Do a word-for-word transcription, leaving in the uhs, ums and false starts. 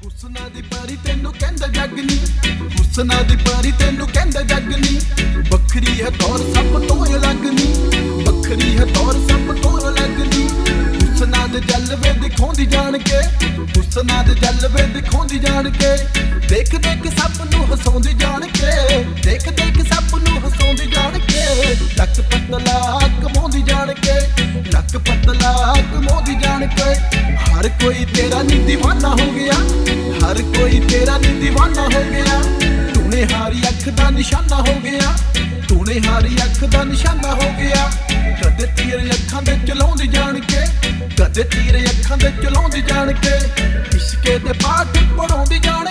ਹੁਸਨਾ ਦੀ ਪਰੀ ਤੈਨੂੰ ਕਹਿੰਦਾ ਜੱਗ ਨੀ, ਹੁਸਨਾ ਦੀ ਪਰੀ ਤੈਨੂੰ ਕਹਿੰਦਾ ਜੱਗ ਨੀ। ਵੱਖਰੀ ਹੈ ਤੌਰ ਸਭ ਤੋਂ ਅਲੱਗ ਨੀ, ਵੱਖਰੀ ਹੈ ਤੌਰ ਸਭ ਤੋਂ ਅਲੱਗ ਨੀ। ਹੁਸਨਾ ਦੇ ਜਲਵੇ ਦਿਖਾਉਂਦੀ ਜਾਣ ਕੇ, ਹੁਸਨਾ ਦੇ ਜਲਵੇ ਦਿਖਾਉਂਦੀ ਜਾਣ ਕੇ। ਦੇਖ ਦੇਖ ਸਭ ਨੂੰ ਹਸਾਉਂਦੀ ਜਾਣ ਕੇ, ਦੇਖ ਦੇਖ ਸਭ ਨੂੰ ਹਸਾਉਂਦੀ ਜਾਣ ਕੇ। ਲੱਕ ਪਤਲਾ ਕਮਾਉਂਦੀ ਜਾਣ ਕੇ, ਲੱਕ ਪਤਲਾ ਕਮਾਉਂਦੀ ਜਾਣ ਕੇ। ਹਰ ਕੋਈ ਤੇਰਾ ਨੀ دیਵਾਨਾ ਹੋ ਗਿਆ, ਹਰ ਕੋਈ ਤੇਰਾ ਨੀ دیਵਾਨਾ ਹੋ ਗਿਆ। ਤੂਨੇ ਹਾਰੀ ਅੱਖ ਦਾ ਨਿਸ਼ਾਨਾ ਹੋ ਗਿਆ, ਤੂਨੇ ਹਾਰੀ ਅੱਖ ਦਾ ਨਿਸ਼ਾਨਾ ਹੋ ਗਿਆ। ਕਦੇ ਤੀਰ ਅੱਖਾਂ ਦੇ ਚਲਾਉਂਦੀ ਜਾਣ ਕੇ, ਕਦੇ ਤੀਰ ਅੱਖਾਂ ਦੇ ਚਲਾਉਂਦੀ ਜਾਣ ਕੇ। ਇਸ਼ਕੇ ਦੇ ਪਾਠ ਪੜਾਉਂਦੀ ਜਾਣ